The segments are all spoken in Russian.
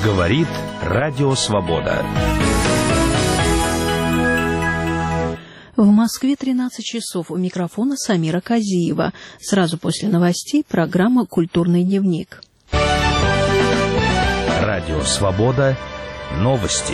Говорит Радио Свобода. В Москве 13 часов. У микрофона Самира Казиева. Сразу после новостей программа «Культурный дневник». Радио Свобода. Новости.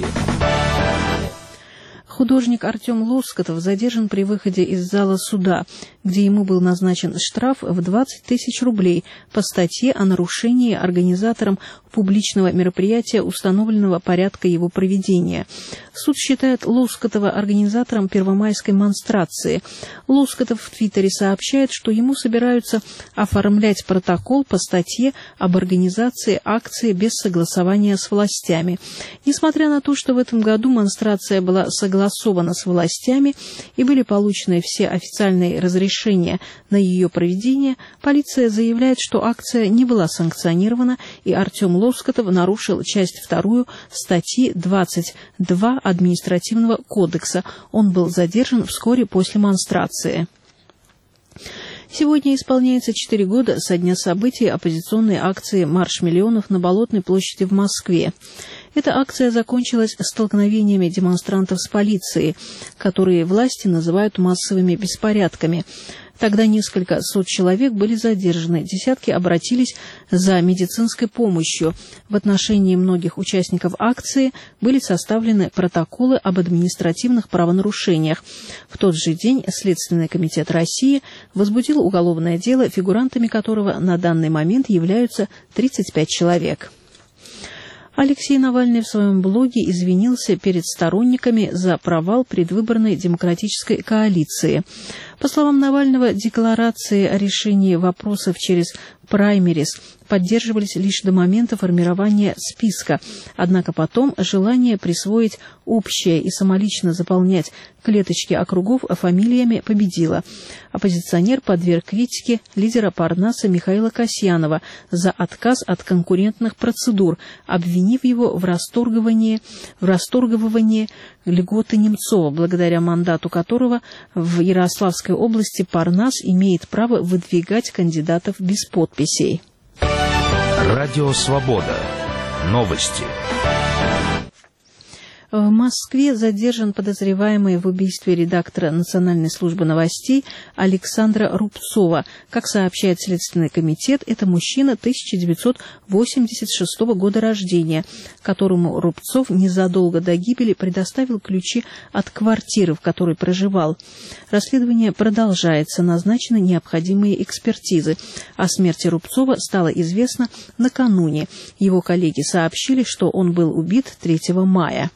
Художник Артем Лоскотов задержан при выходе из зала суда, где ему был назначен штраф в 20 тысяч рублей по статье о нарушении организатором публичного мероприятия установленного порядка его проведения. Суд считает Лоскотова организатором первомайской монстрации. Лоскотов в Твиттере сообщает, что ему собираются оформлять протокол по статье об организации акции без согласования с властями. Несмотря на то, что в этом году монстрация была согласована с властями и были получены все официальные разрешения на ее проведение, полиция заявляет, что акция не была санкционирована, и Артем Лоскотов нарушил часть 2 статьи 22 Административного кодекса. Он был задержан вскоре после монстрации. Сегодня исполняется 4 года со дня событий оппозиционной акции «Марш миллионов» на Болотной площади в Москве. Эта акция закончилась столкновениями демонстрантов с полицией, которые власти называют массовыми беспорядками. Тогда несколько сот человек были задержаны, десятки обратились за медицинской помощью. В отношении многих участников акции были составлены протоколы об административных правонарушениях. В тот же день Следственный комитет России возбудил уголовное дело, фигурантами которого на данный момент являются 35 человек. Алексей Навальный в своем блоге извинился перед сторонниками за провал предвыборной демократической коалиции. По словам Навального, декларации о решении вопросов через праймерис поддерживались лишь до момента формирования списка. Однако потом желание присвоить общее и самолично заполнять клеточки округов фамилиями победило. Оппозиционер подверг критике лидера Парнаса Михаила Касьянова за отказ от конкурентных процедур, обвинив его в расторговывании льготы Немцова, благодаря мандату которого в Ярославской области Парнас имеет право выдвигать кандидатов без подписей. Радио Свобода. Новости. В Москве задержан подозреваемый в убийстве редактора Национальной службы новостей Александра Рубцова. Как сообщает Следственный комитет, это мужчина 1986 года рождения, которому Рубцов незадолго до гибели предоставил ключи от квартиры, в которой проживал. Расследование продолжается, назначены необходимые экспертизы. О смерти Рубцова стало известно накануне. Его коллеги сообщили, что он был убит 3 мая.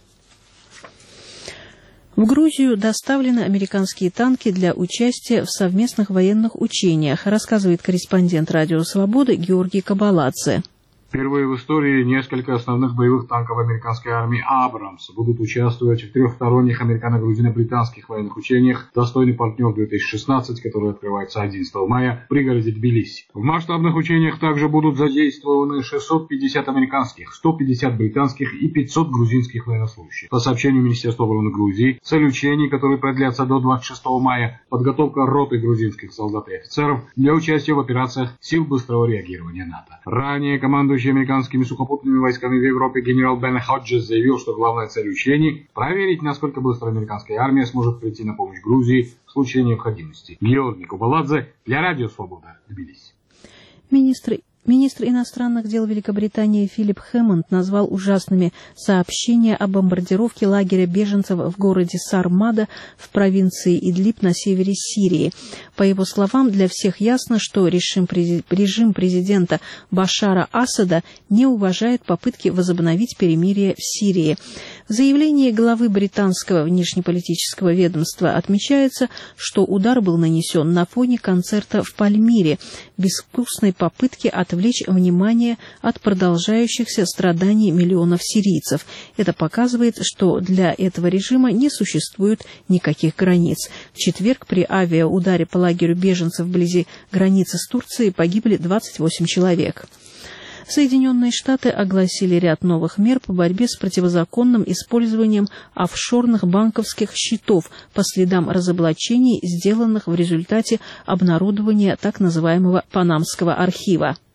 В Грузию доставлены американские танки для участия в совместных военных учениях, рассказывает корреспондент Радио Свобода Георгий Кабаладзе. Впервые в истории несколько основных боевых танков американской армии «Абрамс» будут участвовать в трехсторонних американо-грузино-британских военных учениях «Достойный партнер-2016», которые открываются 11 мая в пригороде Тбилиси. В масштабных учениях также будут задействованы 650 американских, 150 британских и 500 грузинских военнослужащих. По сообщению Министерства обороны Грузии, цель учений, которые продлятся до 26 мая, подготовка роты грузинских солдат и офицеров для участия в операциях сил быстрого реагирования НАТО. Ранее командующий американскими сухопутными войсками в Европе генерал Бен Ходжес заявил, что главная цель учений – проверить, насколько быстро американская армия сможет прийти на помощь Грузии в случае необходимости. Георгий Кабаладзе для Радио Свобода, Тбилиси. Министр иностранных дел Великобритании Филипп Хэммонд назвал ужасными сообщения о бомбардировке лагеря беженцев в городе Сармада в провинции Идлиб на севере Сирии. По его словам, для всех ясно, что режим президента Башара Асада не уважает попытки возобновить перемирие в Сирии. В заявлении главы британского внешнеполитического ведомства отмечается, что удар был нанесен на фоне концерта в Пальмире, безвкусной попытки отвлечь внимание от продолжающихся страданий миллионов сирийцев. Это показывает, что для этого режима не существует никаких границ. В четверг при авиаударе по лагерю беженцев вблизи границы с Турцией погибли 28 человек. Соединенные Штаты огласили ряд новых мер по борьбе с противозаконным использованием офшорных банковских счетов по следам разоблачений, сделанных в результате обнародования так называемого Панамского архива.